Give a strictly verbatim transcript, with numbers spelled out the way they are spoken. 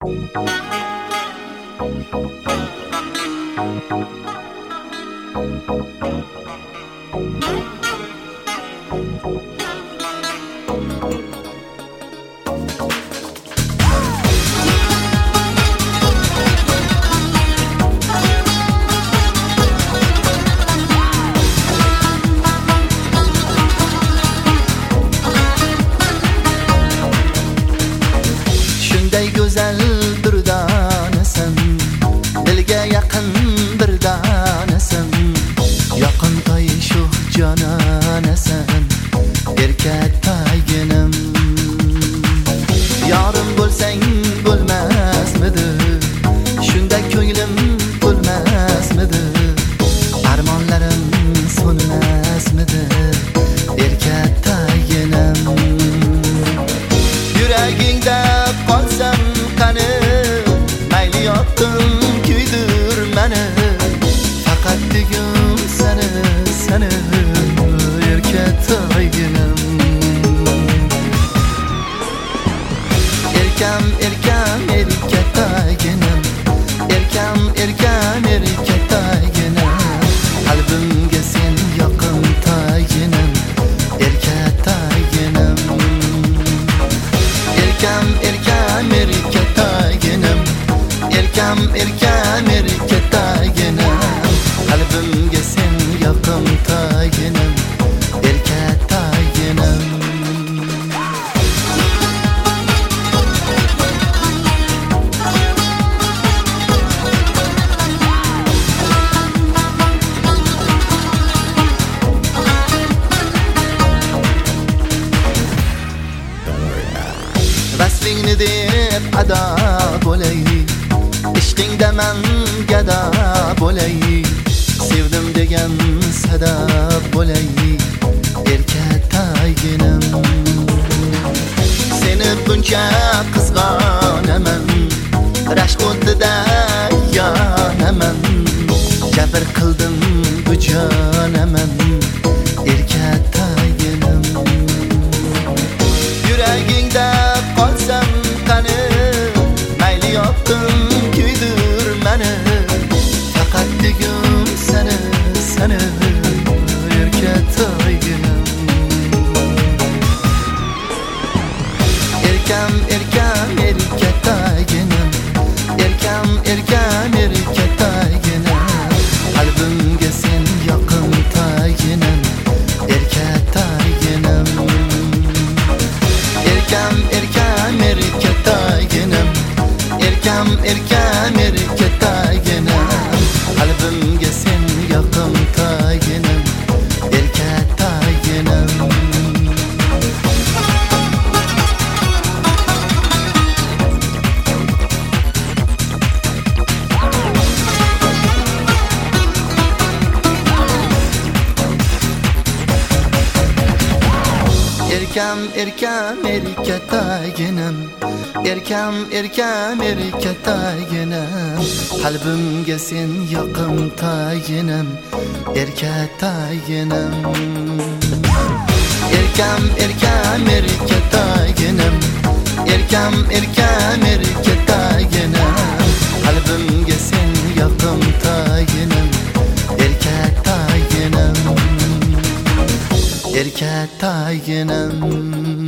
Shunday go'zal durdanasan, dilga yaqin birdanasan, yoqimtoy shu jonanasan, erkaktaginim. Yorim bo'lsang bo'lmasmidi, shunda ko'nglim to'lmasmidi, armonlarim so'nmasmidi, erkaktaginim. Yuragingda qolsam qani, mayli yoqdim kuydir mani, faqat degim seni, seni erkaktaginim. Erkam, erkam, erkaktaginim, erkam, erkam, erkaktaginim, qalbimga sen yoqimtoyinim, erkaktaginim. Erkam, erkam, erkaktaginim, erkam, erkam, erkaktaginim, qalbimga sen yoqimtoyinim, erkaktaginim. Vasfingni deb ado bo'lay, ishqingda man gado bo'lay, sevdim degan sada bo'lay, erkaktaginim. Seni buncha qizg'onaman, rashk o'tida yonaman, jabr qildim bu jonaman, erkaktaginim. Yuragingda qolsam qani, mayli yoqdim kuydir mani, faqat degim seni, seni erkaktaginim. Erkam, erkam, erkaktaginim, erkam, erkam, erkaktaginim, qalbimga sen yoqimtoyinim, erkaktaginim. Erkam, erkam, erkaktaginim, erkam, erkam, erkaktaginim, qalbimga sen yoqimtoyinim, erkaktaginim. Erkam, erkam, erkaktaginim, erkam, erkam, erkaktaginim, qalbimga sen yoqimtoyinim, erkaktaginim. Erkam, erkam, erkaktaginim, erkam, erkam, erkaktaginim, qalbimga sen yoqimtoyinim, erkaktaginim, erkaktaginim.